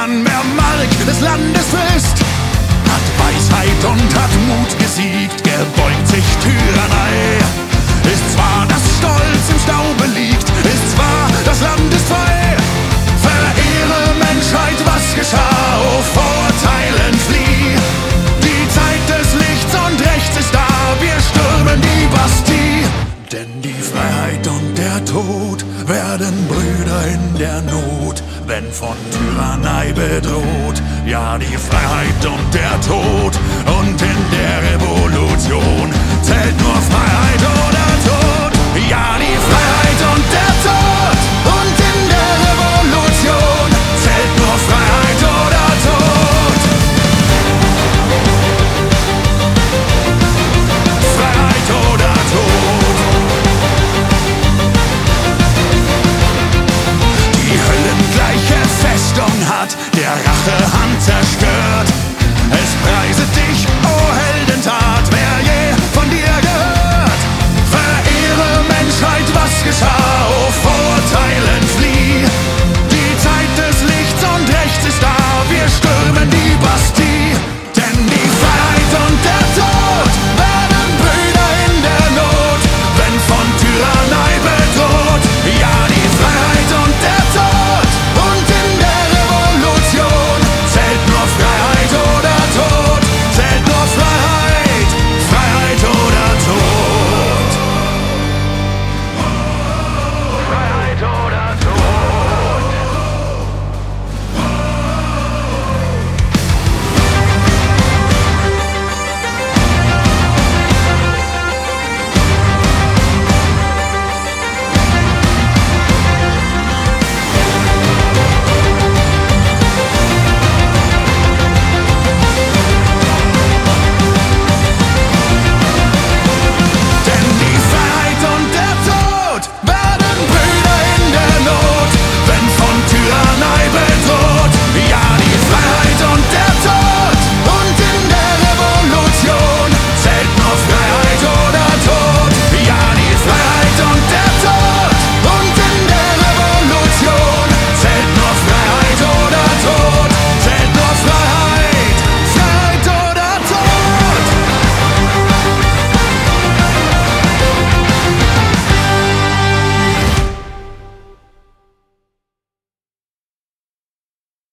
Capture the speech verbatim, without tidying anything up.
niemand mehr Mark des Landes frisst. Hat Weisheit und hat Mut gesiegt, gebeugt sich Tyrannei. Ist zwar, dass Stolz im Staube liegt, ist zwar, das Land ist frei. Verehre Menschheit, was geschah, oh Vorurteilen flieh. Die Zeit des Lichts und Rechts ist da, wir stürmen die Bastille. Denn die Freiheit und der Tod werden Brüder in der Not, wenn von Tyrannei bedroht. Ja, die Freiheit und der Tod, und in der Revolution zählt nur Freiheit oder Tod. Ja, die Freiheit und der Tod, und in der Revolution zählt nur Freiheit oder Tod. Freiheit oder Tod. Die höllengleiche Festung hat der Rachehand zerstört.